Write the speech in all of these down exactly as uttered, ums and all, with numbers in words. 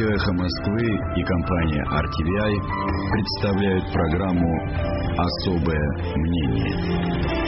Радио «Эхо Москвы» и компания ар ти ви ай представляют программу «Особое мнение».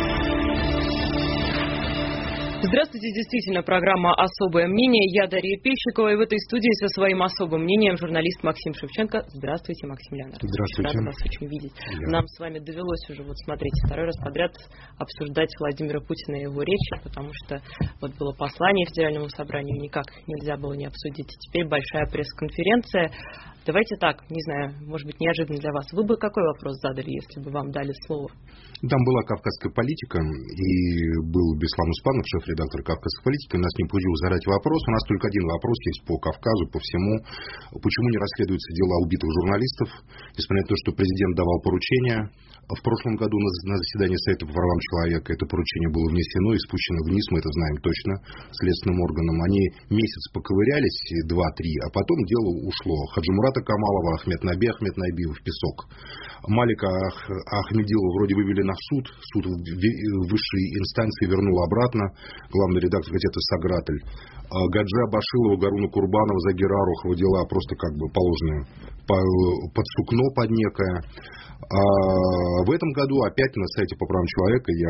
Здравствуйте, действительно, программа «Особое мнение». Я Дарья Пещикова, и в этой студии со своим особым мнением журналист Максим Шевченко. Здравствуйте, Максим Леонардович. Здравствуйте. Рада вас очень видеть. Я. Нам с вами довелось уже, вот смотрите, второй раз подряд обсуждать Владимира Путина и его речи, потому что вот было послание Федеральному собранию, никак нельзя было не обсудить. И теперь большая пресс-конференция. Давайте так, не знаю, может быть, неожиданно для вас. Вы бы какой вопрос задали, если бы вам дали слово? Там была кавказская политика, и был Беслан Успанов, шеф-редактор кавказской политики. У нас не получилось задать вопрос. У нас только один вопрос есть по Кавказу, по всему. Почему не расследуются дела убитых журналистов, несмотря на то, что президент давал поручения? В прошлом году на заседании Совета по правам человека это поручение было внесено и спущено вниз, мы это знаем точно, следственным органам. Они месяц поковырялись, два-три, а потом дело ушло. Хаджимурата Камалова, Ахмед Наби, Ахмед Набиев в песок. Малика Ах, Ахмедилова вроде вывели на суд, суд высшей инстанции вернул обратно, главный редактор газеты «Сагратель». Гаджа Башилова, Гаруна Курбанова, Загира Арухова дела просто как бы положенные под сукно, под некое. А в этом году опять на сайте по правам человека я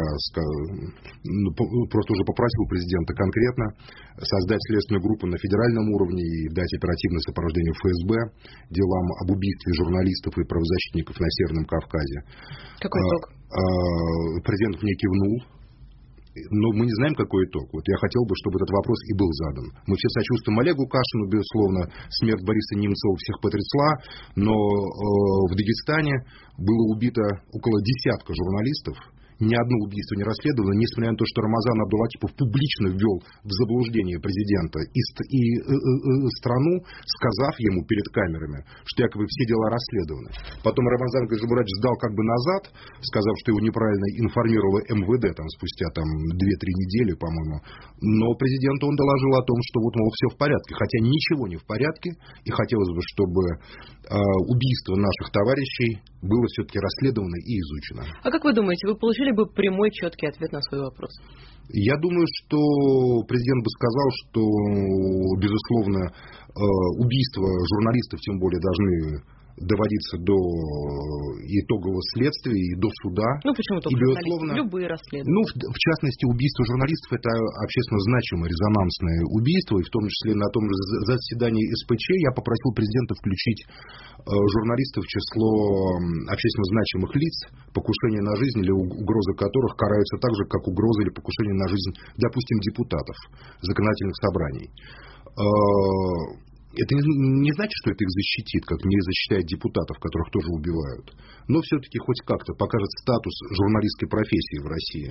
просто уже попросил президента конкретно создать следственную группу на федеральном уровне и дать оперативное сопровождение эф эс бэ делам об убийстве журналистов и правозащитников на Северном Кавказе. Какой итог? А, а, президент мне кивнул. Но мы не знаем, какой итог. Вот я хотел бы, чтобы этот вопрос и был задан. Мы все сочувствуем Олегу Кашину, безусловно. Смерть Бориса Немцова всех потрясла. Но э, в Дагестане было убито около десятка журналистов. Ни одно убийство не расследовано, несмотря на то, что Рамазан Абдулатипов публично ввел в заблуждение президента и, и э, э, страну, сказав ему перед камерами, что якобы все дела расследованы. Потом Рамазан Гаджимурадович сдал как бы назад, сказав, что его неправильно информировало эм вэ дэ там, спустя там, две-три недели, по-моему. Но президенту он доложил о том, что вот, мол, все в порядке. Хотя ничего не в порядке. И хотелось бы, чтобы э, убийство наших товарищей было все-таки расследовано и изучено. А как вы думаете, вы получили бы прямой, четкий ответ на свой вопрос? Я думаю, что президент бы сказал, что, безусловно, убийства журналистов, тем более, должны доводиться до итогового следствия и до суда. Ну, почему только и, безусловно, любые расследования? Ну, в, в частности, убийство журналистов – это общественно значимое, резонансное убийство, и в том числе на том же заседании эс пэ че я попросил президента включить э, журналистов в число общественно значимых лиц, покушения на жизнь или угрозы которых караются так же, как угрозы или покушения на жизнь, допустим, депутатов законодательных собраний. Э, Это не, не значит, что это их защитит, как не защищает депутатов, которых тоже убивают. Но все-таки хоть как-то покажет статус журналистской профессии в России.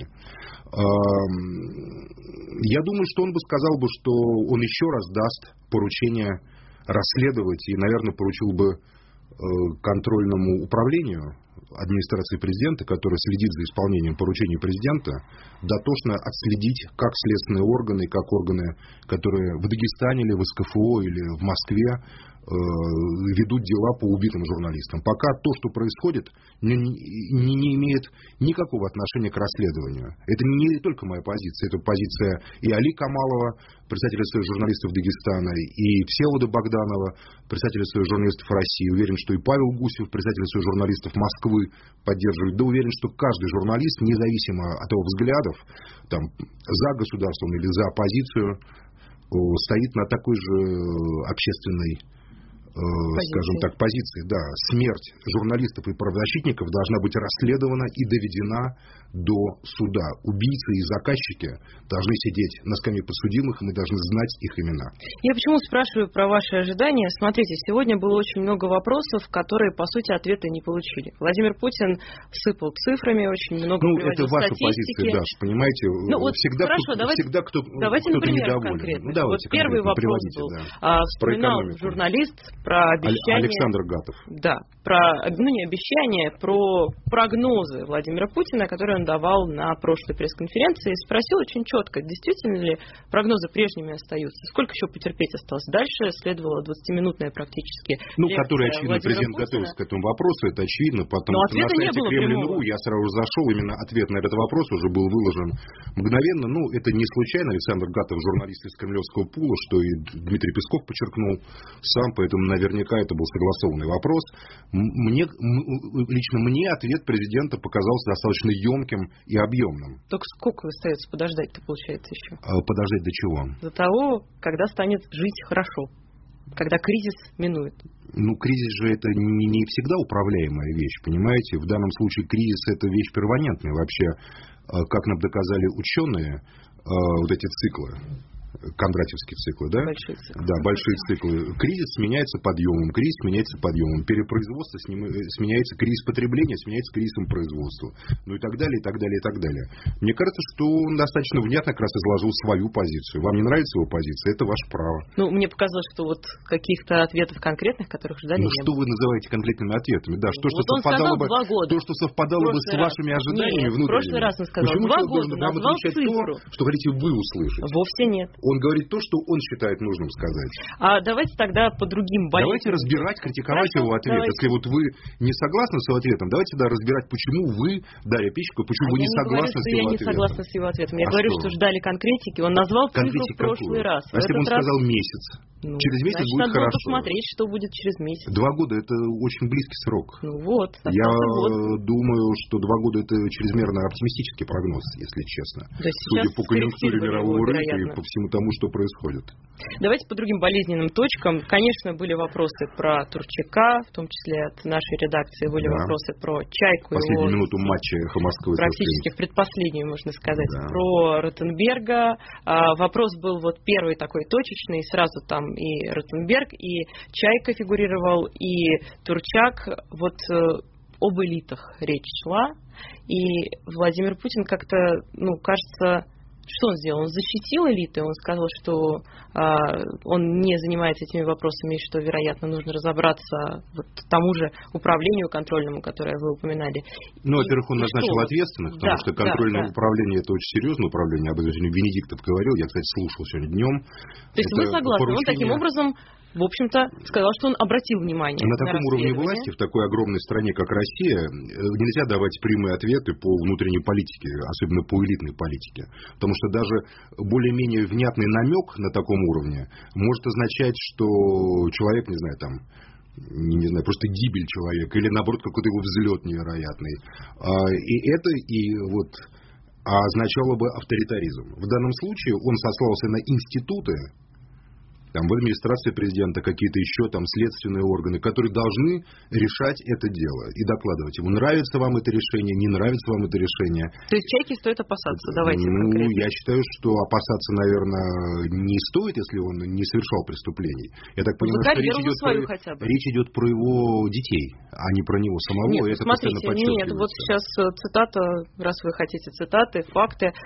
Я думаю, что он бы сказал, бы, что он еще раз даст поручение расследовать и, наверное, поручил бы контрольному управлению администрации президента, которая следит за исполнением поручений президента, дотошно отследить, как следственные органы, как органы, которые в Дагестане или в эс ка эф о или в Москве э, ведут дела по убитым журналистам. Пока то, что происходит, не, не, не имеет никакого отношения к расследованию. Это не только моя позиция, это позиция и Али Камалова, председателя Союза журналистов Дагестана, и Всеволода Богданова, председателя Союза журналистов России. Уверен, что и Павел Гусев, председатель Союза журналистов Москвы, поддерживает. Да уверен, что каждый журналист, независимо от его взглядов, там, за государство или за оппозицию, стоит на такой же общественной, позиции. скажем так, позиции. Да, смерть журналистов и правозащитников должна быть расследована и доведена до суда. Убийцы и заказчики должны сидеть на скамье подсудимых, и мы должны знать их имена. Я почему спрашиваю про ваши ожидания? Смотрите, сегодня было очень много вопросов, которые, по сути, ответа не получили. Владимир Путин сыпал цифрами, очень много ну, приводил это ваша статистики. позиция, Даш, понимаете? Ну, вот всегда хорошо, кто, давайте, всегда кто, давайте кто-то например, недоволен. конкретно. Ну, давайте вот первый вопрос приводите, был. Да. А, вспоминал журналист про обещания... Александр Гатов. Да, про, ну не обещания, про прогнозы Владимира Путина, которые он давал на прошлой пресс-конференции, и спросил очень четко, действительно ли прогнозы прежними остаются, сколько еще потерпеть осталось. Дальше следовала двадцатиминутная практически Ну, который, очевидно, Владимира президент Путина. готовился к этому вопросу, это очевидно, потому Но что на сайте Кремлин точка ру я сразу зашел, именно ответ на этот вопрос уже был выложен мгновенно. Ну, это не случайно, Александр Гатов, журналист из кремлевского пула, что и Дмитрий Песков подчеркнул сам, поэтому наверняка это был согласованный вопрос. Мне, лично мне ответ президента показался достаточно емким и объемным. Только сколько остается подождать-то, получается, еще? Подождать до чего? До того, когда станет жить хорошо, когда кризис минует. Ну, кризис же это не, не всегда управляемая вещь, понимаете? В данном случае кризис это вещь перманентная. Вообще, как нам доказали ученые, вот эти циклы, кондратьевские циклы, да? Большие циклы. Да, большие циклы. Кризис сменяется подъемом, кризис сменяется подъемом, перепроизводство сменяется, кризис потребления сменяется кризисом производства. Ну и так далее, и так далее, и так далее. Мне кажется, что он достаточно внятно как раз изложил свою позицию. Вам не нравится его позиция, это ваше право. Ну, мне показалось, что вот каких-то ответов конкретных, которых ждали, ну, не что было. вы называете конкретными ответами? Да, что, вот что совпадало бы, то, что совпадало бы с вашими раз. ожиданиями Нет, внутренними. в прошлый раз он сказал, Почему два человек года, должен вам назвал отвечать цифру. то, что хотите вы услышать? Вовсе нет. Он говорит то, что он считает нужным сказать. А давайте тогда по другим болезням. Давайте разбирать, критиковать Хорошо, его ответ. давайте. Если вот вы не согласны с его ответом, давайте тогда разбирать, почему вы, Дарья Пищикова, почему а вы не я согласны не говорю, с его я ответом. не согласна с его ответом. Я а говорю, что? что ждали конкретики. Он назвал цифру в прошлый какую? раз. А если бы он раз... сказал месяц? Ну, через месяц значит, будет надо хорошо. посмотреть, что будет через месяц. Два года это очень близкий срок. Ну вот. Я год. думаю, что два года это чрезмерно оптимистический прогноз, если честно. Судя по конъюнктуре мирового рынка и по всему тому, что происходит. Давайте по другим болезненным точкам. Конечно, были вопросы про Турчака, в том числе от нашей редакции были да. вопросы про Чайку. Последнюю его, минуту матча «Эхо Москвы». Практически в предпоследнюю, можно сказать. Да. Про Ротенберга. А, вопрос был вот первый такой точечный. Сразу там и Ротенберг, и Чайка фигурировал, и Турчак. Вот об элитах речь шла. И Владимир Путин как-то, ну, кажется... Что он сделал? Он защитил элиты, он сказал, что э, он не занимается этими вопросами, и что, вероятно, нужно разобраться вот тому же управлению контрольному, которое вы упоминали. Ну, во-первых, он назначил что? ответственных, потому да, что контрольное да, да. управление – это очень серьезное управление. Об этом Венедиктов говорил, я, кстати, слушал сегодня днем. То есть это вы согласны? Поручение... Он таким образом... В общем-то, сказал, что он обратил внимание на, на таком уровне власти, в такой огромной стране, как Россия, нельзя давать прямые ответы по внутренней политике, особенно по элитной политике. Потому что даже более-менее внятный намек на таком уровне может означать, что человек, не знаю, там, не, не знаю, просто гибель человека, или наоборот, какой-то его взлет невероятный. И это и вот означало бы авторитаризм. В данном случае он сослался на институты, там в администрации президента какие-то еще там следственные органы, которые должны решать это дело и докладывать ему, нравится вам это решение, не нравится вам это решение. То есть Чайки стоит опасаться, давайте ну, конкретно. Я считаю, что опасаться, наверное, не стоит, если он не совершал преступлений. Я так понимаю, что речь идет, про, речь идет про его детей, а не про него самого. Нет, это смотрите, нет, вот сейчас цитата, раз вы хотите цитаты, факты.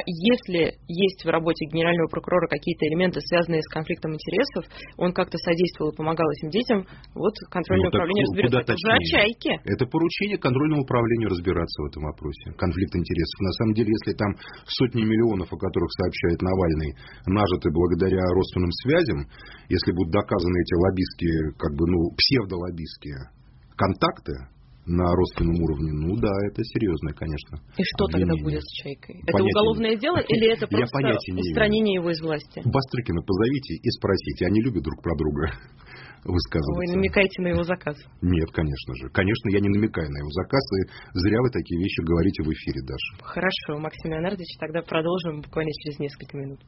Если есть в работе генерального прокурора какие-то элементы, связанные с конфликтом интересов, он как-то содействовал и помогал этим детям, вот контрольное ну, управление разберется. Это уже о Чайке. Это поручение контрольному управлению разбираться в этом вопросе. Конфликт интересов. На самом деле, если там сотни миллионов, о которых сообщает Навальный, нажиты благодаря родственным связям, если будут доказаны эти лоббистские, как бы, ну, псевдолоббистские контакты на родственном уровне, ну да, это серьезное, конечно. И что обвинение. Тогда будет с Чайкой? Это понятия уголовное не... дело или это просто устранение его из власти? Бастрыкина позовите и спросите, они любят друг про друга высказываться. Вы намекаете на его заказ? Нет, конечно же. Конечно, я не намекаю на его заказ, и зря вы такие вещи говорите в эфире, Даша. Хорошо, Максим Леонардович, тогда продолжим буквально через несколько минут.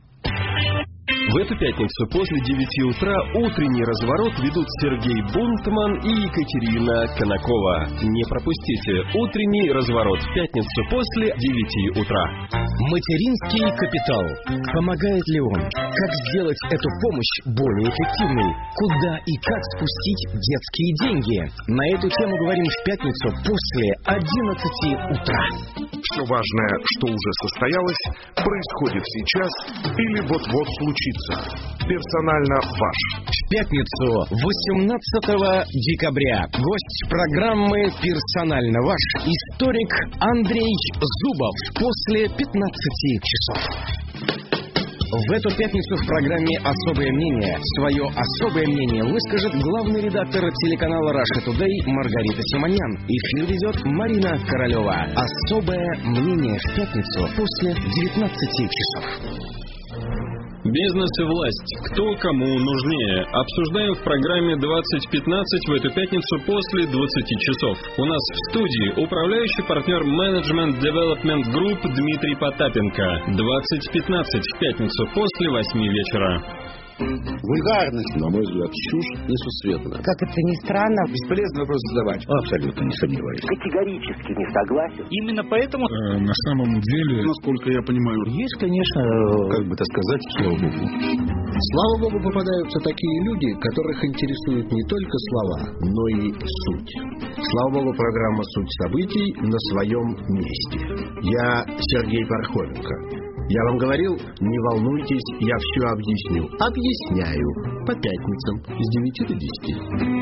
В эту пятницу после девяти утра утренний разворот ведут Сергей Бунтман и Екатерина Конакова. Не пропустите утренний разворот в пятницу после девяти утра. Материнский капитал. Помогает ли он? Как сделать эту помощь более эффективной? Куда и как спустить детские деньги? На эту тему говорим в пятницу после одиннадцати утра. Все важное, что уже состоялось, происходит сейчас или вот-вот случится. Персонально ваш. пятницу, восемнадцатого декабря. Гость программы «Персонально ваш» историк Андрей Зубов после пятнадцати часов. В эту пятницу в программе «Особое мнение» свое особое мнение выскажет главный редактор телеканала Russia Today Маргарита Симоньян. Эфир ведет Марина Королева. Особое мнение в пятницу после девятнадцати часов. Бизнес и власть. Кто кому нужнее? Обсуждаем в программе двадцать пятнадцать в эту пятницу после двадцати часов. У нас в студии управляющий партнер Management Development Group Дмитрий Потапенко. двадцать пятнадцать в пятницу после восьми вечера. Вульгарность, на мой взгляд, чушь несусветная. Как это ни странно. Бесполезно вопрос задавать. Абсолютно не сомневаюсь. Категорически не согласен. Именно поэтому... Э, на самом деле, насколько я понимаю, есть, конечно, как бы так сказать, слава богу. Слава богу, попадаются такие люди, которых интересуют не только слова, но и суть. Слава богу, программа «Суть событий» на своем месте. Я Сергей Пархоменко. Я вам говорил, не волнуйтесь, я все объясню. Объясняю. По пятницам с девяти до десяти.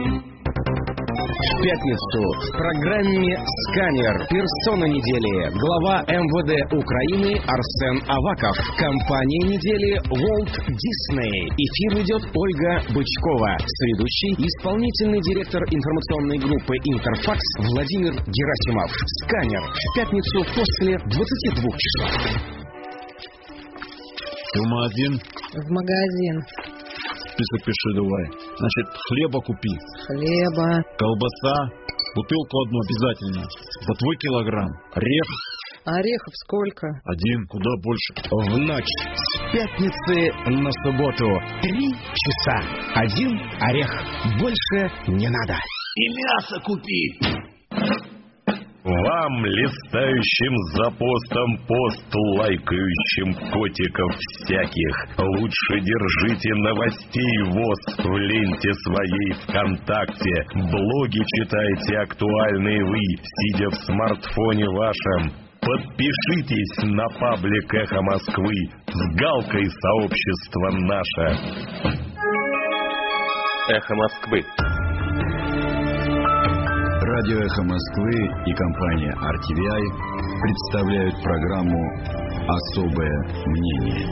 В пятницу в программе «Сканер» персона недели, глава эм вэ дэ Украины Арсен Аваков, компания недели Walt Disney. Эфир ведет Ольга Бычкова, соведущий исполнительный директор информационной группы «Интерфакс» Владимир Герасимов. «Сканер» в пятницу после двадцати двух часов. В магазин. В магазин. Список пиши давай. Значит, хлеба купи. Хлеба. Колбаса. Бутылку одну обязательно. За твой килограмм. Орех. Орехов сколько? Один. Куда больше? В ночь с пятницы на субботу. Три часа. Один орех. Больше не надо. И мясо купи. Вам, листающим за постом пост, лайкающим котиков всяких, лучше держите новостей ВОС в ленте своей ВКонтакте. Блоги читайте актуальные вы, сидя в смартфоне вашем. Подпишитесь на паблик «Эхо Москвы» с галкой «Сообщество наше». «Эхо Москвы». Радио «Эхо Москвы» и компания ар ти ви ай представляют программу «Особое мнение».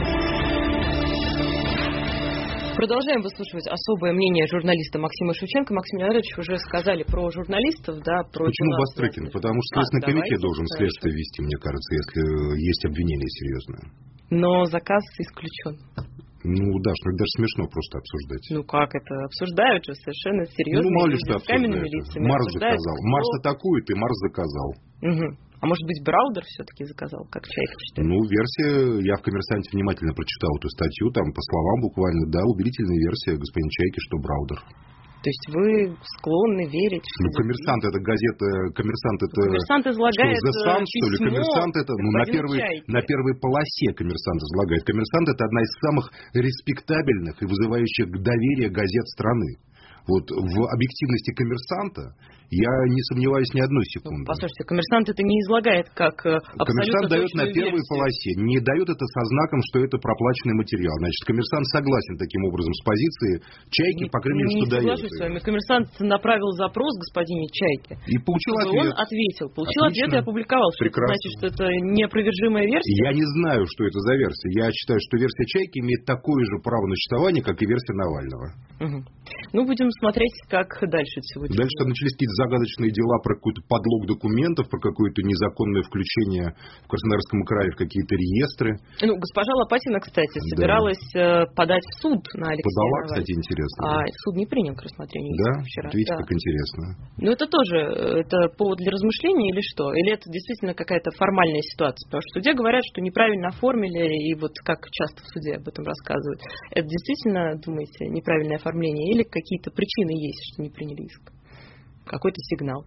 Продолжаем выслушивать особое мнение журналиста Максима Шевченко. Максим Леонидович, уже сказали про журналистов, да, про... Почему Бастрыкин? Потому что Следственный а, комитет должен хорошо. следствие вести, мне кажется, если есть обвинение серьезное. Но заказ исключен. Ну, да, что даже смешно просто обсуждать. Ну, как это? Обсуждают же совершенно серьезно. Ну, мало ли что обсуждают. Марс заказал. Кто... Марс атакует, и Марс заказал. Угу. А может быть, Браудер все-таки заказал, как Чайка читает? Ну, версия, я в «Коммерсанте» внимательно прочитал эту статью, там, по словам буквально, да, убедительная версия господин Чайки, что Браудер. То есть вы склонны верить, что... Ну, «Коммерсант» — это газета... «Коммерсант» — это... «Коммерсант» излагает что, «The Sun», что ли? «Коммерсант» — это... Ну, на первой, на первой полосе «Коммерсант» излагает. «Коммерсант» — это одна из самых респектабельных и вызывающих доверие газет страны. Вот в объективности «Коммерсанта» я не сомневаюсь ни одной секунды. Ну, послушайте, «Коммерсант» это не излагает как абсолютно «Коммерсант» дает на первой версию. полосе, не дает это со знаком, что это проплаченный материал. Значит, «Коммерсант» согласен таким образом с позицией Чайки, по крайней мере, что дает. Не соглашусь с вами. «Коммерсант» направил запрос господине Чайке. И получил ответ. Он ответил. Получил Отлично. ответ и опубликовал. Что это значит, что это неопровержимая версия? Я не знаю, что это за версия. Я считаю, что версия Чайки имеет такое же право на существование, как и версия Навального. Угу. Ну, будем смотреть, как дальше сегодня. Дальше там начались какие-то загадочные дела про какой-то подлог документов, про какое-то незаконное включение в Краснодарском крае в какие-то реестры. Ну, госпожа Лопатина, кстати, собиралась да. подать в суд на Алексея Подала, Навального. Кстати, интересно. А суд не принял к рассмотрению да? вчера. Видите, да. как интересно. Ну, это тоже это повод для размышлений или что? Или это действительно какая-то формальная ситуация? Потому что в суде говорят, что неправильно оформили, и вот как часто в суде об этом рассказывают. Это действительно, думаете, неправильное оформление? Или какие-то причины есть, что не приняли иск? Какой-то сигнал?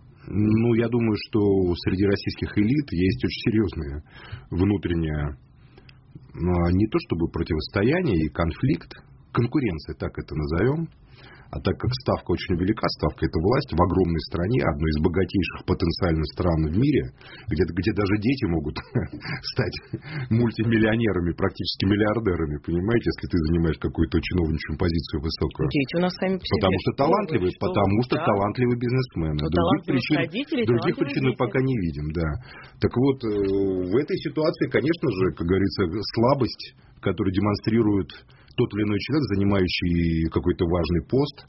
Ну, я думаю, что среди российских элит есть очень серьезное внутреннее, не то чтобы противостояние и конфликт, конкуренция, так это назовем, А так как ставка очень велика, ставка — это власть в огромной стране, одной из богатейших потенциально стран в мире, где, где даже дети могут стать мультимиллионерами, практически миллиардерами, понимаете, если ты занимаешь какую-то чиновничью позицию высокую. Дети у нас сами по себе. Потому что талантливые, что, потому что да. талантливые бизнесмены. Ну, других причин, родители, других причин мы пока не видим, да. Так вот, в этой ситуации, конечно же, как говорится, слабость, которую демонстрирует тот или иной человек, занимающий какой-то важный пост,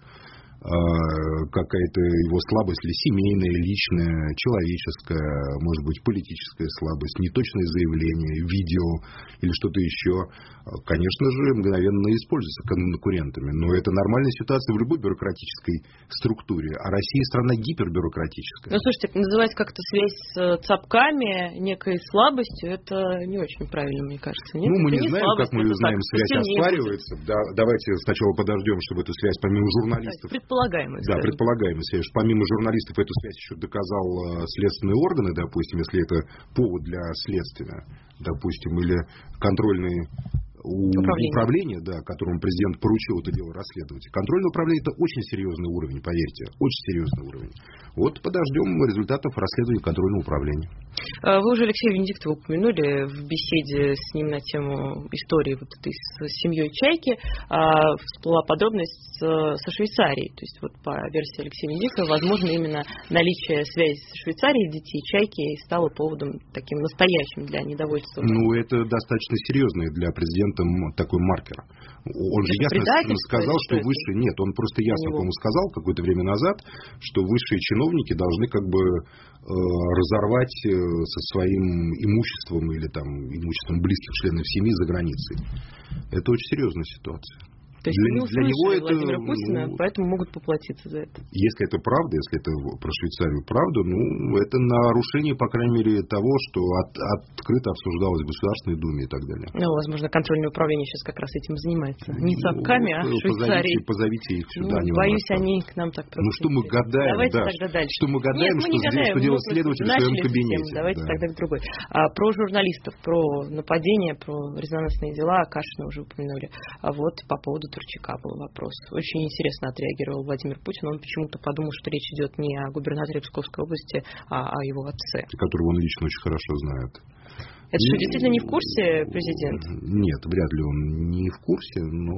какая-то его слабость или семейная, личная, человеческая, может быть, политическая слабость, неточные заявления, видео или что-то еще, конечно же, мгновенно используется конкурентами. Но это нормальная ситуация в любой бюрократической структуре. А Россия страна гипербюрократическая. Ну, слушайте, называть как-то связь с цапками некой слабостью, это не очень правильно, мне кажется. Нет? Ну, мы это не, не знаем, слабость, как мы знаем, связь оспаривается. Да, давайте сначала подождем, чтобы эту связь, помимо журналистов... Предполагаемая Да, предполагаемая связь. Помимо журналистов эту связь еще доказал следственные органы, допустим, если это повод для следствия, допустим, или контрольные управление. управление, да, которому президент поручил это дело расследовать. Контрольное управление — это очень серьезный уровень, поверьте, очень серьезный уровень. Вот подождем результатов расследования контрольного управления. Вы уже Алексея Венедиктова упомянули в беседе с ним на тему истории вот этой с семьей Чайки. Всплыла подробность со Швейцарией. То есть вот по версии Алексея Венедиктова, возможно, именно наличие связи со Швейцарией детей Чайки стало поводом таким настоящим для недовольства. Ну, это достаточно серьезный для президента такой маркер. Он же ясно сказал, что высшие... Нет, он просто ясно, по-моему, сказал какое-то время назад, что высшие чиновники должны как бы э, разорвать со своим имуществом или там имуществом близких членов семьи за границей. Это очень серьезная ситуация. То есть для, для него это Владимира Путина, ну, поэтому могут поплатиться за это. Если это правда, если это про Швейцарию правда, ну, это нарушение, по крайней мере, того, что от, открыто обсуждалось в Государственной Думе и так далее. Ну, возможно, контрольное управление сейчас как раз этим занимается. Не цапками, ну, а Швейцарией. Позовите, позовите их сюда. Ну, боюсь, они к нам так просто... Ну, что мы гадаем, давайте да, тогда дальше. Что мы гадаем, Нет, что, мы гадаем, что делает следователь в своем кабинете. Давайте да. тогда к другой. А, про журналистов, про нападения, про резонансные дела Кашина уже упомянули. А вот по поводу Турчака был вопрос. Очень интересно отреагировал Владимир Путин. Он почему-то подумал, что речь идет не о губернаторе Псковской области, а о его отце. Которого он лично очень хорошо знает. Это что, действительно не в курсе президент? Нет, вряд ли он не в курсе, но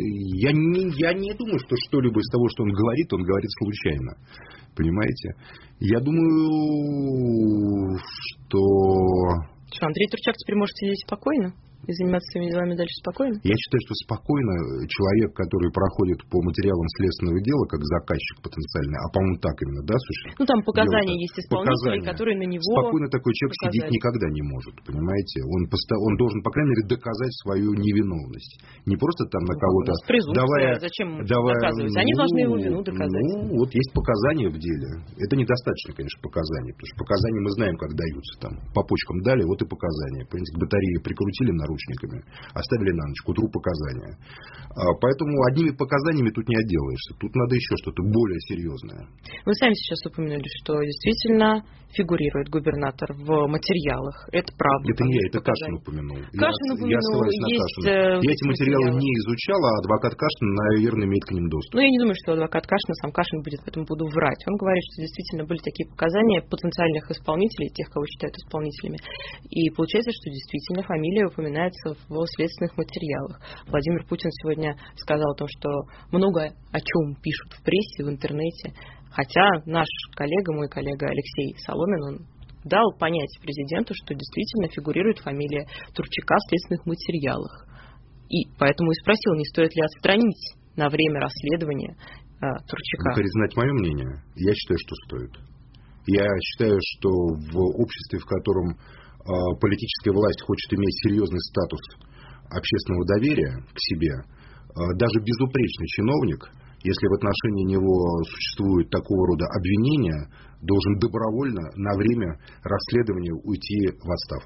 я не, я не думаю, что что-либо из того, что он говорит, он говорит случайно. Понимаете? Я думаю, что... Что, Андрей Турчак теперь может сидеть спокойно? И заниматься своими делами дальше спокойно? Я считаю, что спокойно человек, который проходит по материалам следственного дела, как заказчик потенциальный, а по-моему так именно, да, слушай? Ну там показания дело-то. Есть исполнителей, показания. Которые на него спокойно такой человек показали. Сидеть никогда не может, понимаете? Он, поста- он должен, по крайней мере, доказать свою невиновность. Не просто там на ну, кого-то... Давая, зачем давая, доказывать? Они ну, должны его вину доказать. Ну, вот есть показания в деле. Это недостаточно, конечно, показаний, потому что показания мы знаем, как даются. Там по почкам дали, вот и показания. Понимаете, к батарее прикрутили наручниками, оставили на ночь, к утру показания. Поэтому одними показаниями тут не отделаешься. Тут надо еще что-то более серьезное. Вы сами сейчас упомянули, что действительно фигурирует губернатор в материалах. Это правда. Это не я, это Кашин упомянул. Кашин упомянул. Я ссылаюсь на есть Кашина. Я эти материалы не изучал, а адвокат Кашин, наверное, имеет к ним доступ. Ну, я не думаю, что адвокат Кашина, сам Кашин будет в этом буду врать. Он говорит, что действительно были такие показания потенциальных исполнителей, тех, кого считают исполнителями. И получается, что действительно фамилия упоминается в следственных материалах. Владимир Путин сегодня сказал о том, что много о чем пишут в прессе, в интернете. Хотя наш коллега, мой коллега Алексей Соломин, он дал понять президенту, что действительно фигурирует фамилия Турчака в следственных материалах. И поэтому и спросил, не стоит ли отстранить на время расследования э, Турчака. Вы хотите знать мое мнение? Я считаю, что стоит. Я считаю, что в обществе, в котором э, политическая власть хочет иметь серьезный статус общественного доверия к себе, э, даже безупречный чиновник, если в отношении него существует такого рода обвинения, должен добровольно на время расследования уйти в отставку.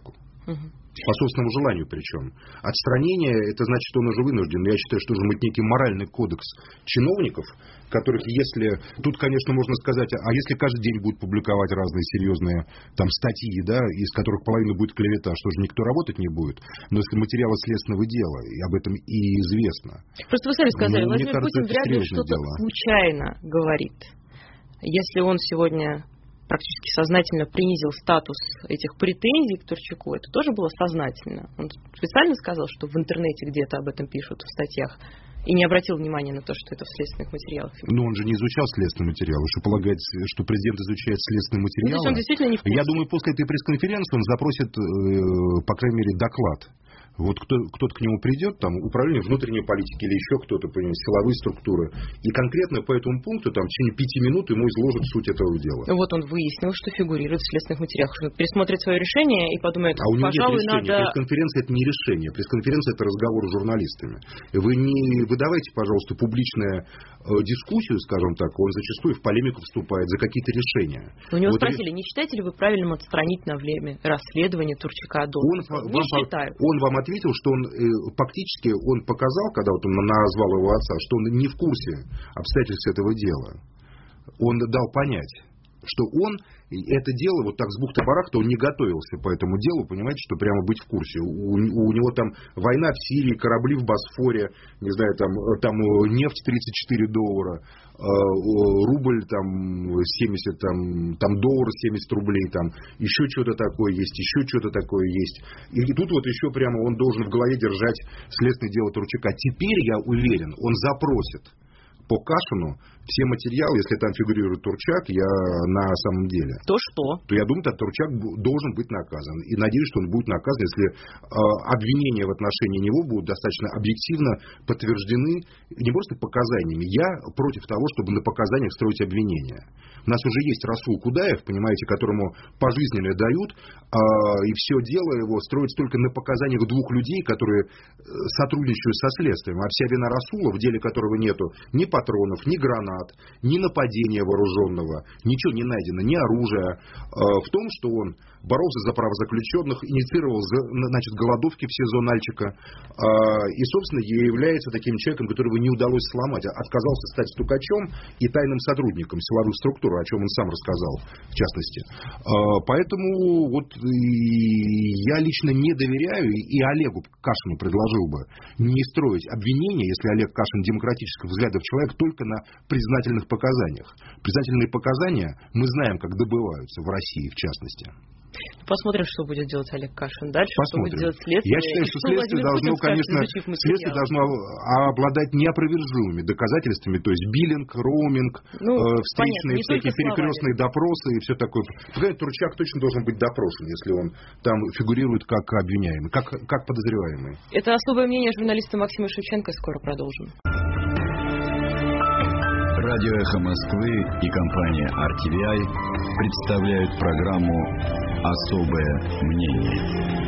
Угу. По собственному желанию причем. Отстранение, это значит, что он уже вынужден. Я считаю, что должен быть некий моральный кодекс чиновников, которых, если... Тут, конечно, можно сказать, а если каждый день будут публиковать разные серьезные там статьи, да, из которых половина будет клевета, что же никто работать не будет? Но если материалы следственного дела, и об этом и известно. Просто вы сами сказали, ну, Владимир Путин вряд ли что-то дело. случайно говорит. Если он сегодня... практически сознательно принизил статус этих претензий к Турчаку, это тоже было сознательно. Он специально сказал, что в интернете где-то об этом пишут в статьях, и не обратил внимания на то, что это в следственных материалах. Ну, он же не изучал следственные материалы. Что полагает, что президент изучает следственные материалы? Ну, то есть он действительно не в курсе. Я думаю, после этой пресс-конференции он запросит, по крайней мере, доклад. Вот кто, кто-то к нему придет, там, управление внутренней политики или еще кто-то, понимаете, силовые структуры, и конкретно по этому пункту, там, в течение пяти минут ему изложат суть этого дела. Вот он выяснил, что фигурирует в следственных материалах. Он пересмотрит свое решение и подумает, а у него пожалуй, нет решения. надо... Пресс-конференция – это не решение. Пресс-конференция – это разговор с журналистами. Вы не выдавайте, пожалуйста, публичную э, дискуссию, скажем так, он зачастую в полемику вступает за какие-то решения. У него вот спросили, не считаете ли вы правильным отстранить на время расследования Турчака от должности? Он, не вам, считаю. Он вам ответил, что он э, фактически он показал, когда вот он назвал его отца, что он не в курсе обстоятельств этого дела. Он дал понять, что он это дело, вот так с бухты-барахта, он не готовился по этому делу, понимаете, что прямо быть в курсе. У, у него там война в Сирии, корабли в Босфоре, не знаю, там, там нефть тридцать четыре доллара, рубль там семьдесят, там, там доллар семьдесят рублей, там еще что-то такое есть, еще что-то такое есть. И, и тут вот еще прямо он должен в голове держать следственное дело Турчака. Теперь, я уверен, он запросит по Кашину все материалы, если там фигурирует Турчак, я на самом деле. То что? То я думаю, что Турчак должен быть наказан. И надеюсь, что он будет наказан, если э, обвинения в отношении него будут достаточно объективно подтверждены не просто показаниями. Я против того, чтобы на показаниях строить обвинения. У нас уже есть Расул Кудаев, понимаете, которому пожизненно дают, э, и все дело его строится только на показаниях двух людей, которые сотрудничают со следствием. А вся вина Расула, в деле которого нету ни патронов, ни гранат, ни нападения вооруженного, ничего не найдено, ни оружия, э, в том, что он боролся за права заключенных, инициировал, значит, голодовки в СИЗО Нальчика, э, и, собственно, является таким человеком, которого не удалось сломать, отказался стать стукачом и тайным сотрудником силовых структур, о чем он сам рассказал, в частности. Э, поэтому вот и я лично не доверяю, и Олегу Кашину предложил бы не строить обвинения, если Олег Кашин демократических взглядов человек, только на признательных показаниях. Признательные показания мы знаем, как добываются в России, в частности. Посмотрим, что будет делать Олег Кашин дальше, Посмотрим. Что будет делать следствие. Я считаю, что следствие должно, конечно, следствие должно обладать неопровержимыми доказательствами, то есть биллинг, роуминг, ну, э, встречные понятно, всякие перекрестные словами. Допросы и все такое. Турчак точно должен быть допрошен, если он там фигурирует как обвиняемый, как, как подозреваемый. Это особое мнение журналиста Максима Шевченко. Скоро продолжим. Радио «Эхо Москвы» и компания ар ти ви ай представляют программу «Особое мнение».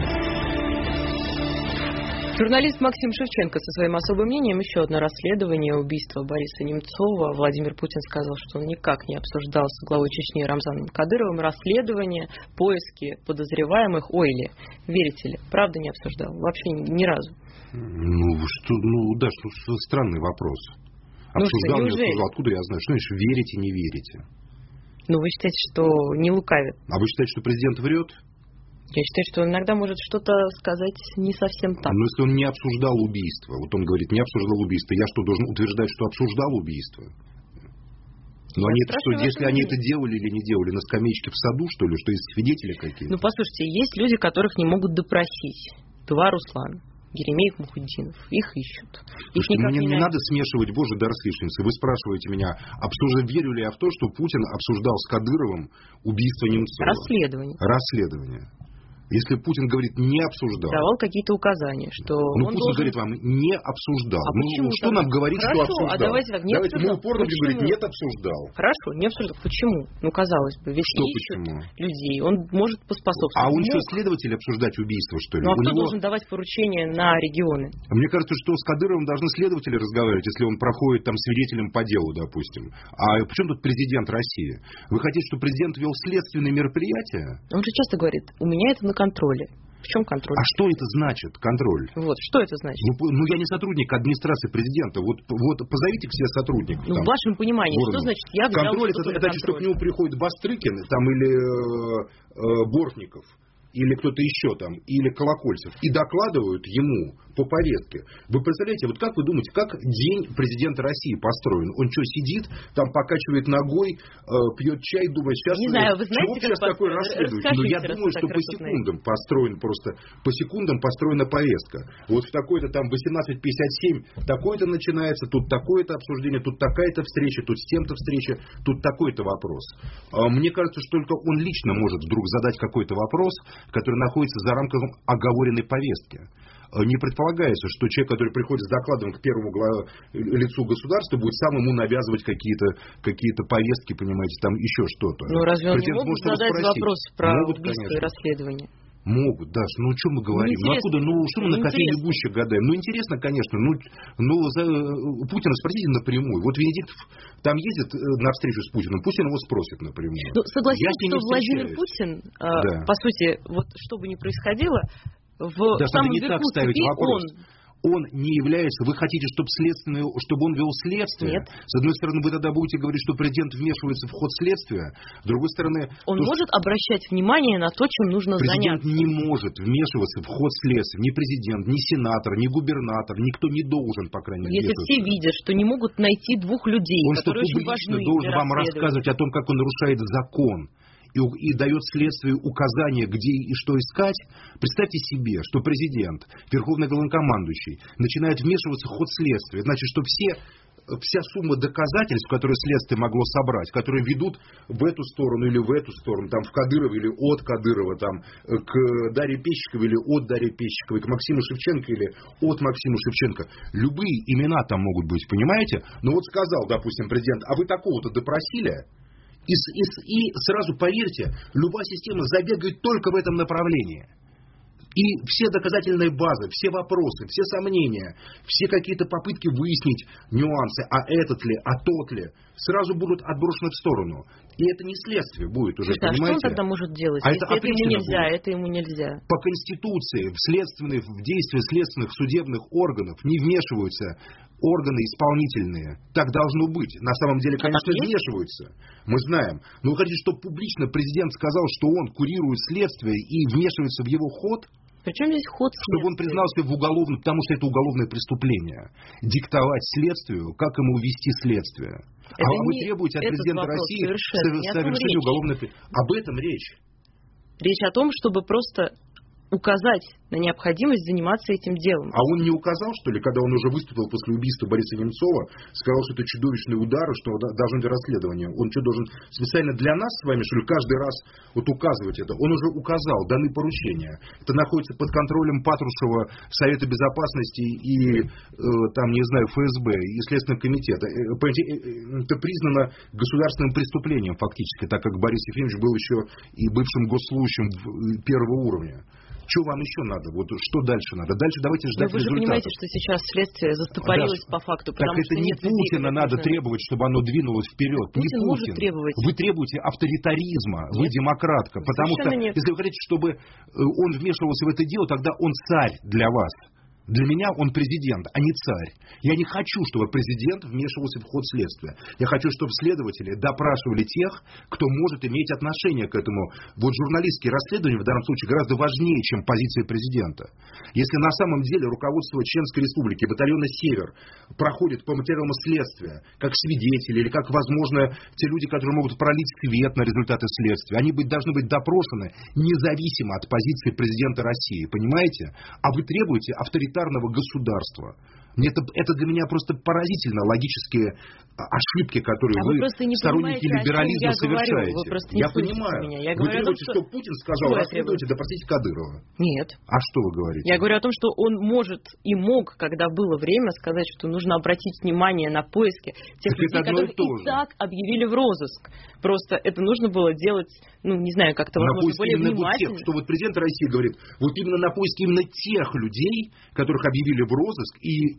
Журналист Максим Шевченко со своим особым мнением. Еще одно расследование убийства Бориса Немцова. Владимир Путин сказал, что он никак не обсуждал с главой Чечни Рамзаном Кадыровым расследование, поиски подозреваемых. Ой ли, верите ли, правда не обсуждал? Вообще ни, ни разу. Ну, что, ну да, что странный вопрос. Обсуждал, ну, что, не обсуждал. Откуда я знаю? Что значит верите, не верите? Ну, вы считаете, что не лукавит? А вы считаете, что президент врет? Я считаю, что он иногда может что-то сказать не совсем так. Но если он не обсуждал убийство, вот он говорит, не обсуждал убийство, я что, должен утверждать, что обсуждал убийство? Но они это, что, если они это делали или не делали, на скамеечке в саду, что ли, что есть свидетели какие-то? Ну, послушайте, есть люди, которых не могут допросить. Два Руслана. Еремеев, Мухутдинов. Их ищут. Их Слушайте, мне не, не надо смешивать, боже, дар с лишницей. Вы спрашиваете меня, обсуждаю, верю ли я в то, что Путин обсуждал с Кадыровым убийство Немцова? Расследование. Расследование. Если Путин говорит, не обсуждал. Давал какие-то указания, что ну, он Путин должен... говорит вам, не обсуждал. А ну, почему что тогда? нам говорит, Хорошо, что обсуждал? А давайте так, не давайте обсуждал. Мы упорно будем говорить, нет, обсуждал. Хорошо, не обсуждал. Почему? Ну, казалось бы, ведь что ищут почему? людей. Он может поспособствовать. А он мог. что, следователь обсуждать убийство, что ли? Ну, а У кто него... должен давать поручения на регионы? Мне кажется, что с Кадыровым должны следователи разговаривать, если он проходит там свидетелем по делу, допустим. А при чем тут президент России? Вы хотите, чтобы президент вел следственные мероприятия? Он же часто говорит, у меня это на контроле. В чем контроль? А что это значит, контроль? Вот, что это значит? Ну, ну я не сотрудник администрации президента. Вот, вот позовите к себе сотрудников. Ну, там, в вашем понимании, в что значит я взял контроль, это, это значит, что к нему приходит Бастрыкин там, или э, э, Бортников, или кто-то еще там, или Колокольцев, и докладывают ему по повестке. Вы представляете, вот как вы думаете, как день президента России построен? Он что, сидит, там покачивает ногой, э, пьет чай, думает, сейчас... Не знаю, вы знаете, сейчас такое расследуете? Но я думаю, что по секундам построен просто, по секундам построена повестка. Вот в такой-то там восемнадцать пятьдесят семь такое-то начинается, тут такое-то обсуждение, тут такая-то встреча, тут с тем-то встреча, тут такой-то вопрос. Мне кажется, что только он лично может вдруг задать какой-то вопрос, который находится за рамками оговоренной повестки. Не предполагается, что человек, который приходит с докладом к первому глав... лицу государства, будет сам ему навязывать какие-то, какие-то повестки, понимаете, там еще что-то. Ну разве он не могут задать спросить? Вопрос про Могут, убийство конечно. и расследование? Могут, да. Ну, о чем мы говорим? Ну, ну откуда? Ну, что мы ну, на кофейной гуще гадаем? Ну, интересно, конечно. Ну, ну за, Путина спросите напрямую. Вот Венедиктов там ездит на встречу с Путиным, Путин его спросит напрямую. Ну, согласитесь, что Владимир Путин, да. по сути, вот что бы ни происходило, в да, самом не верху так ставить цепи вопрос. он... Он не является... Вы хотите, чтобы, следственное, чтобы он вел следствие? Нет. С одной стороны, вы тогда будете говорить, что президент вмешивается в ход следствия. С другой стороны... Он то, может что... обращать внимание на то, чем нужно президент заняться. Президент не может вмешиваться в ход следствия. Ни президент, ни сенатор, ни губернатор. Никто не должен, по крайней мере. Если все видят, что не могут найти двух людей, он которые что, очень важны Он должен вам рассказывать о том, как он нарушает закон. И, и дает следствию указания, где и что искать. Представьте себе, что президент, верховный главнокомандующий, начинает вмешиваться в ход следствия. Значит, что все, вся сумма доказательств, которые следствие могло собрать, которые ведут в эту сторону или в эту сторону, там, в Кадырова или от Кадырова, там, к Дарье Пещиковой или от Дарьи Пещиковой, к Максиму Шевченко или от Максима Шевченко. Любые имена там могут быть, понимаете? Ну вот сказал, допустим, президент, а вы такого-то допросили? И, и, и сразу поверьте, любая система забегает только в этом направлении. И все доказательные базы, все вопросы, все сомнения, все какие-то попытки выяснить нюансы, а этот ли, а тот ли, сразу будут отброшены в сторону. И это не следствие будет уже, да, понимаете? А что он тогда может делать? А Если это, это ему нельзя, будет. это ему нельзя. По Конституции в, следственные, в действия следственных судебных органов не вмешиваются органы исполнительные. Так должно быть. На самом деле, конечно, а вмешиваются. Мы знаем. Но вы хотите, чтобы публично президент сказал, что он курирует следствие и вмешивается в его ход? Причем здесь ход следствия? Чтобы он признался в уголовном, потому что это уголовное преступление. Диктовать следствию, как ему вести следствие. Это а вы требуете от президента России совершения уголовного... Об этом речь. Речь о том, чтобы просто указать на необходимость заниматься этим делом. А он не указал, что ли, когда он уже выступил после убийства Бориса Немцова, сказал, что это чудовищный удар, что должно быть расследование. Он что, должен специально для нас с вами, что ли, каждый раз вот указывать это? Он уже указал, даны поручения. Это находится под контролем Патрушева, Совета Безопасности и, э, там, не знаю, эф эс бэ, и Следственного комитета. Это признано государственным преступлением, фактически, так как Борис Ефимович был еще и бывшим госслужащим первого уровня. Что вам еще надо? Вот что дальше надо? Дальше давайте ждать результатов. Вы же понимаете, что сейчас следствие застопорилось да, по факту, потому так что это не нет Путина людей, надо требовать, чтобы оно двинулось вперед. Путин не Путин. может требовать. Вы требуете авторитаризма, нет. Вы демократка. Потому Совершенно что, нет. если вы хотите, чтобы он вмешивался в это дело, тогда он царь для вас. Для меня он президент, а не царь. Я не хочу, чтобы президент вмешивался в ход следствия. Я хочу, чтобы следователи допрашивали тех, кто может иметь отношение к этому. Вот журналистские расследования в данном случае гораздо важнее, чем позиция президента. Если на самом деле руководство Чеченской Республики, батальона «Север» проходит по материалам следствия, как свидетели, или как, возможно, те люди, которые могут пролить свет на результаты следствия, они быть, должны быть допрошены независимо от позиции президента России. Понимаете? А вы требуете авторитарного государства. Это, это для меня просто поразительно логические ошибки, которые а вы, вы сторонники либерализма, я совершаете. Вы просто не я понимаю. Меня. Я вы требуете, том, что... что Путин сказал, расследуйте, допросите Кадырова. Нет. А что вы говорите? Я говорю о том, что он может и мог, когда было время, сказать, что нужно обратить внимание на поиски тех так людей, которых и, и так объявили в розыск. Просто это нужно было делать, ну, не знаю, как-то, возможно, более внимательно. Вот тех, что вот президент России говорит, вот именно на поиски именно тех людей, которых объявили в розыск, и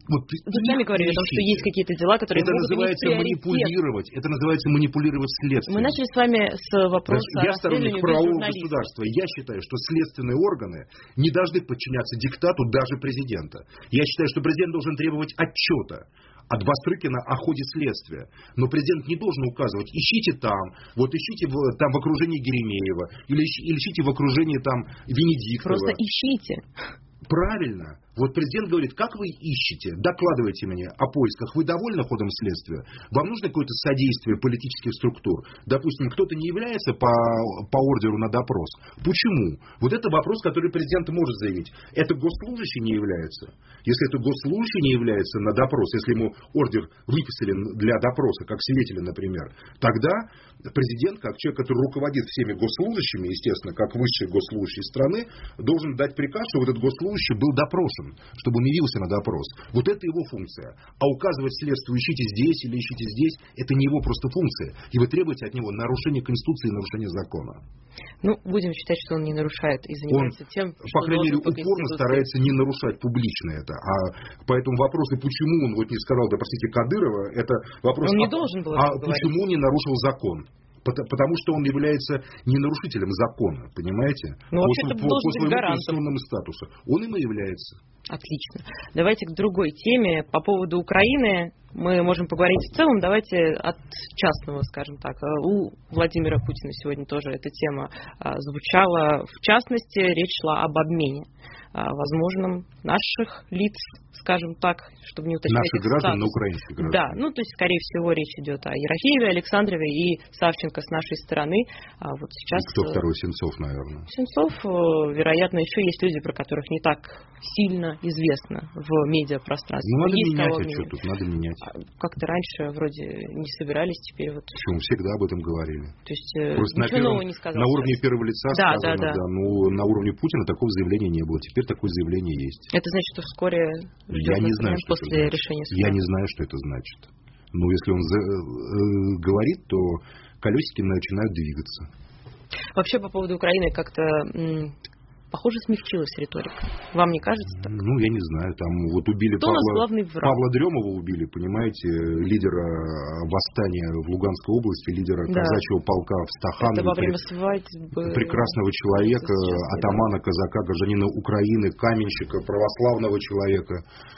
Вот, Вы сами говорили о том, что есть какие-то дела, которые это могут называется иметь манипулировать. Это называется манипулировать следствием. Мы начали с вами с вопроса о Я сторонник расследовании правового журналистов. государства. Я считаю, что следственные органы не должны подчиняться диктату даже президента. Я считаю, что президент должен требовать отчета от Бастрыкина о ходе следствия. Но президент не должен указывать, ищите там, вот ищите в, там в окружении Еремеева, или, или ищите в окружении там Венедиктова. Просто ищите. Правильно. Вот президент говорит, как вы ищете, докладывайте мне о поисках, вы довольны ходом следствия? Вам нужно какое-то содействие политических структур? Допустим, кто-то не является по, по ордеру на допрос. Почему? Вот это вопрос, который президент может заявить. Это госслужащий не является. Если это госслужащий не является на допрос, если ему ордер выписали для допроса, как свидетеля, например, тогда президент, как человек, который руководит всеми госслужащими, естественно, как высший госслужащий страны, должен дать приказ, чтобы этот госслужащий был допрошен, чтобы он явился на допрос. Вот это его функция. А указывать следствию, ищите здесь или ищите здесь, это не его просто функция. И вы требуете от него нарушения Конституции и нарушения закона. Ну, будем считать, что он не нарушает и занимается он, тем, что что по крайней мере, по упорно старается не нарушать публично это. А поэтому вопросы, почему он вот не сказал, да простите, Кадырова, это вопрос, он не а, должен был а почему не нарушил закон? Потому что он является не нарушителем закона, понимаете? Ну, вообще-то по, должен по своему быть гарантом. конституционному статусу. Он им и является. Отлично. Давайте к другой теме. По поводу Украины мы можем поговорить в целом. Давайте от частного, скажем так. У Владимира Путина сегодня тоже эта тема звучала. В частности, речь шла об обмене возможным наших лиц, скажем так, чтобы не уточнять наших граждан на украинских граждан. Да, ну то есть, скорее всего, речь идет о Ерофееве, Александрове и Савченко с нашей стороны. А вот сейчас... И кто второй? Сенцов, наверное. Сенцов, вероятно, еще есть люди, про которых не так сильно известно в медиапространстве. Ну, надо менять отчет тут, надо менять. Как-то раньше вроде не собирались, теперь вот... Почему? Всегда об этом говорили. То есть, просто ничего на, первом, нового не сказал. На уровне первого лица да, сказано, да, да. да. Ну, на уровне Путина такого заявления не было. Теперь такое заявление есть. Это значит, что вскоре Я не знаю, что после это решения суда. Я не знаю, что это значит. Но если он за, э, говорит, то колесики начинают двигаться. Вообще, по поводу Украины как-то... М- Похоже, смягчилась риторика. Вам не кажется так? Ну, я не знаю. Там вот убили Кто у нас Павла, главный враг? Павла Дремова убили, понимаете, лидера восстания в Луганской области, лидера да. казачьего полка в Стаханове. Это во время свадьбы. Прекрасного человека, атамана, казака, гражданина Украины, каменщика, православного человека.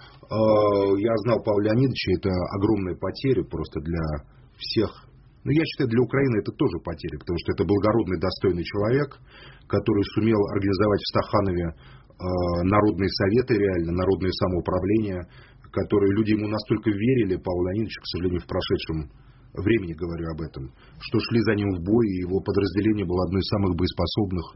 Я знал Павла Леонидовича, это огромная потеря просто для всех. Но я считаю, для Украины это тоже потеря, потому что это благородный, достойный человек, который сумел организовать в Стаханове э, народные советы, реально, народное самоуправление, которые люди ему настолько верили, Павел Леонидович, к сожалению, в прошедшем времени говорю об этом, что шли за ним в бой, и его подразделение было одно из самых боеспособных,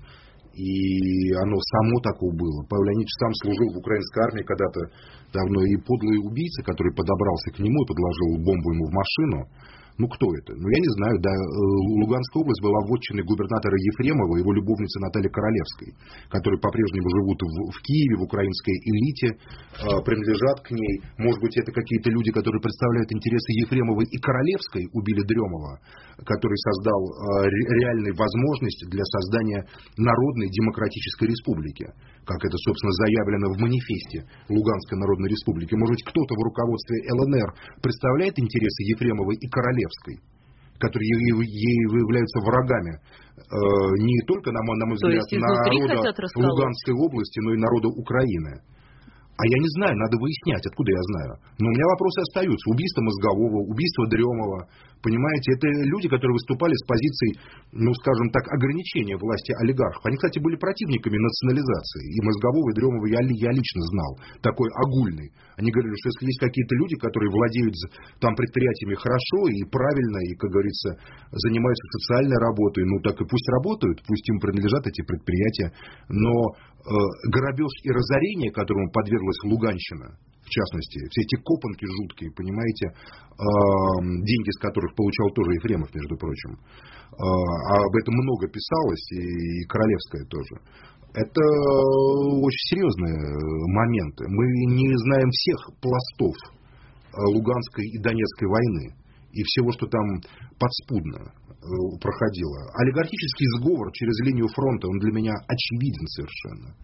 и оно само такое было. Павел Леонидович сам служил в украинской армии когда-то давно, и подлый убийца, который подобрался к нему и подложил бомбу ему в машину. Ну, кто это? Ну, я не знаю. Да, Луганская область была вотчиной губернатора Ефремова, его любовницы Натальи Королевской, которые по-прежнему живут в, в Киеве, в украинской элите, э, принадлежат к ней. Может быть, это какие-то люди, которые представляют интересы Ефремовой и Королевской, убили Дремова, который создал э, реальную возможность для создания народной демократической республики, как это, собственно, заявлено в манифесте Луганской народной республики. Может быть, кто-то в руководстве ЛНР представляет интересы Ефремовой и Королевской, которые ей являются врагами э, не только, на, на мой взгляд, народа Луганской области, но и народа Украины. А я не знаю, надо выяснять, откуда я знаю. Но у меня вопросы остаются. Убийство Мозгового, убийство Дремова. Понимаете, это люди, которые выступали с позицией, ну, скажем так, ограничения власти олигархов. Они, кстати, были противниками национализации. И Мозгового, и Дремова я, я лично знал. Такой огульный. Они говорили, что если есть какие-то люди, которые владеют там предприятиями хорошо и правильно, и, как говорится, занимаются социальной работой, ну, так и пусть работают, пусть им принадлежат эти предприятия. Но э, грабеж и разорение, которому подверглась Луганщина, в частности, все эти копанки жуткие, понимаете, э, деньги с которых получал тоже Ефремов, между прочим. Э, а об этом много писалось, и, и Королевская тоже. Это очень серьезные моменты. Мы не знаем всех пластов Луганской и Донецкой войны и всего, что там подспудно проходило. Олигархический сговор через линию фронта, он для меня очевиден совершенно.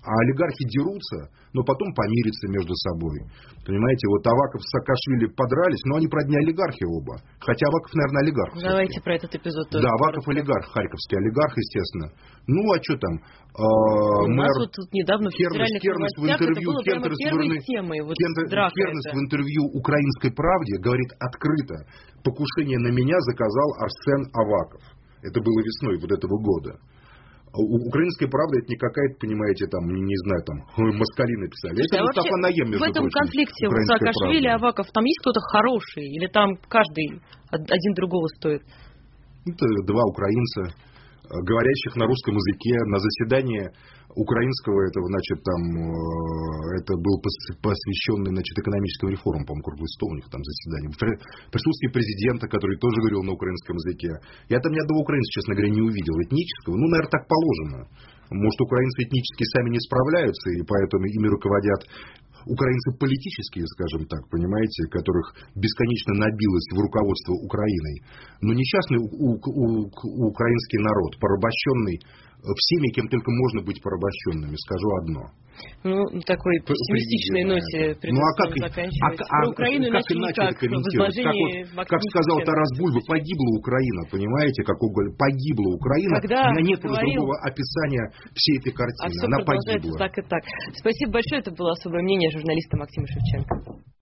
А олигархи дерутся, но потом помирятся между собой. Понимаете, вот Аваков с Саакашвили подрались, но они, правда, не олигархи оба. Хотя Аваков, наверное, олигарх. Давайте про этот эпизод тоже. Да, Аваков олигарх, харьковский олигарх, естественно. Ну, а что там? Э, У мэр нас вот тут недавно в федеральных Кернес в новостях интервью, это было прямо Кернес, первой верны, темой. Вот Кернес, драка Кернес эта. в интервью «Украинской правде» говорит открыто: покушение на меня заказал Арсен Аваков. Это было весной вот этого года. Украинская правда — это не какая-то, понимаете, там, не, не знаю, там, москали написали. Слушайте, это а Мустафа Наем, между в этом прочим, конфликте вот Саакашвили и Аваков, там есть кто-то хороший? Или там каждый один другого стоит? Это два украинца, говорящих на русском языке, на заседании украинского этого, значит, там, это был посвященный, значит, экономическим реформам, по-моему, круглый стол у них там заседание. В присутствии президента, который тоже говорил на украинском языке. Я там ни одного украинца, честно говоря, не увидел этнического. Ну, наверное, так положено. Может, украинцы этнически сами не справляются, и поэтому ими руководят украинцы политические, скажем так, понимаете, которых бесконечно набилось в руководство Украиной. Но несчастный у, у, у, украинский народ, порабощенный всеми, кем только можно быть порабощенными, скажу одно. Ну, на такой пессимистичной ноте ну, а как, заканчивать. А, а, Украину как иначе это комментировать? Как, вот, как сказал Тарас Бульба, погибла Украина, понимаете, как уголь, погибла Украина. Когда у меня нет говорил... другого описания всей этой картины. А все Она продолжается погибла. Так и так. Спасибо большое. Это было особое мнение журналиста Максима Шевченко.